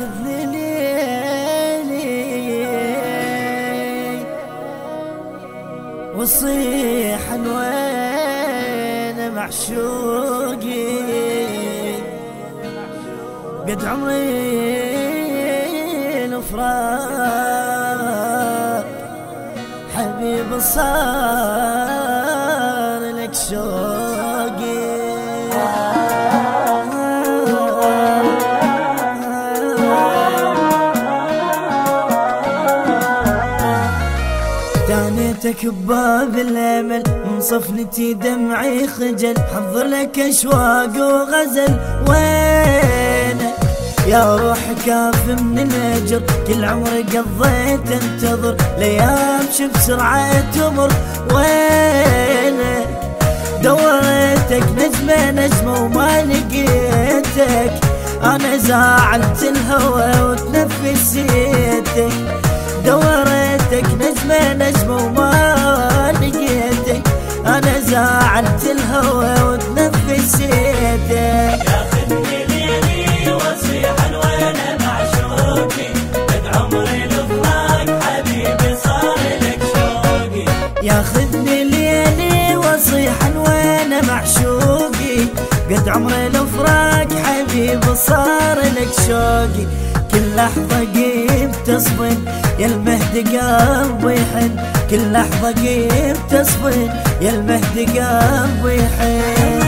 ياخذني ليلي وصيح وين معشوقي قد عمري الفراق حبيب صار لك شوقي تانيتك بباب الامل من صفنتي دمعي خجل حضر لك اشواق وغزل وينك يا روح كاف من الهجر كل عمري قضيت انتظر ليام شو بسرعة تمر وينك دورتك نجمة نجمة وما لقيتك انا زعلت الهوى وتنفسيتك دورتك نجمة نجمة وما لقيتك انا زعلت الهوى وتنفسيتك ياخذني ليلي وصيحا وانا معشوقي قد عمري الفراق حبيبي صار لك شوقي ياخذني ليلي وصيحا وانا معشوقي قد عمري الفراق حبيبي صار لك شوقي كل لحظة قيم تصفن يا المهدي قلبي يحن كل لحظة قيم تصفن يا المهدي قلبي يحن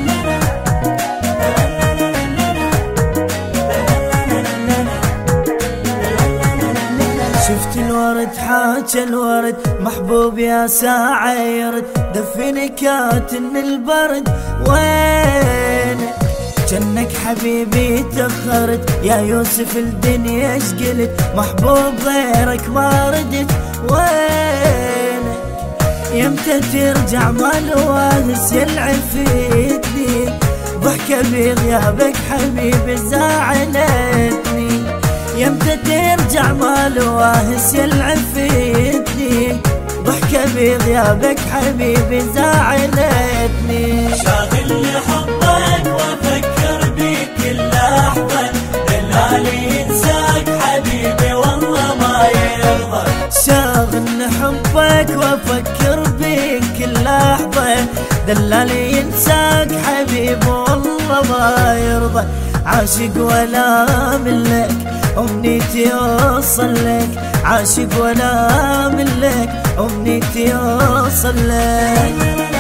شفت الورد حاجة الورد محبوب يا ساعة يرد دفني كاتن البرد وينك جنك حبيبي تأخرت يا يوسف الدنيا اشقلت محبوب غيرك ما ردت وينك يمتى ترجع ما الواهس يلعب فيتني ضحكة بغيابك حبيبي زعلتني يمتى ترجع ما الواهس يلعب فيتني ضحكة بغيابك حبيبي زعلتني شاغلني حبك وافكر بيك كل لحظة دلالي ينساك حبيبي والله ما يرضى شاغلني حبك وافكر بيك كل لحظة دلالي ينساك حبيبي والله ما يرضى عاشق ولا ملك أمنيتي أوصل لك عاشق ولا ملك أمنيتي أوصل لك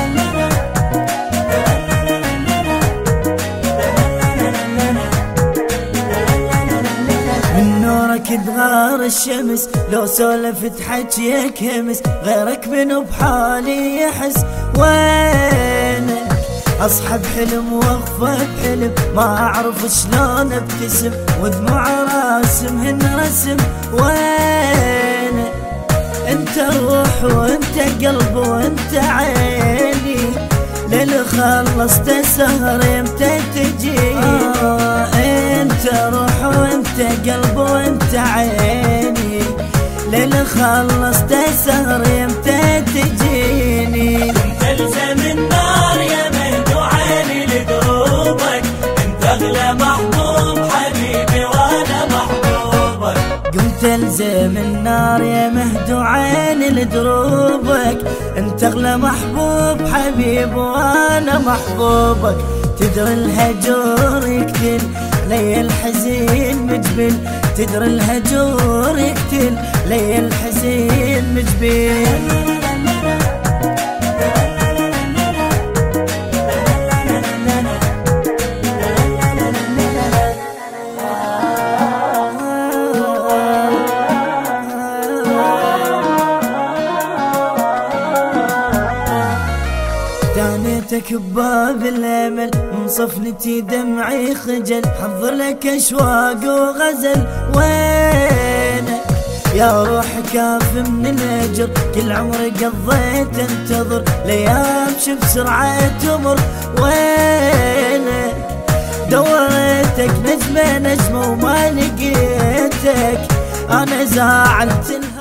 من نورك تغار الشمس لو سولفت حجيك همس غيرك منو بحالي يحس وينك اصحى بحلم واغفى بحلم ما اعرف شلون ابتسم ودموع راسمهن رسم وينك انت روح وانت قلب وانت عيني ليل خلصت سهر يمتى تجي انت روح وانت قلب وانت عيني ليل خلصت سهر يمتى تجيني تلزم النار يا مهدو عيني لدروبك انت اغلى محبوب حبيبي وانا محبوبك قمت الزم النار يا مهدو عيني لدروبك انت اغلى محبوب حبيب وانا محبوبك تدري الهجور يقتل لي الحزين مجبل تدري الهجور يقتل لي الحزين مجبل تانيتك بباب الامل من صفنتي دمعي خجل حضر لك اشواق وغزل وينك يا روح كاف من الهجر كل عمري قضيت انتظر ليام شو بسرعة تمر وينك دورتك نجمة نجمة وما لقيتك انا زعلت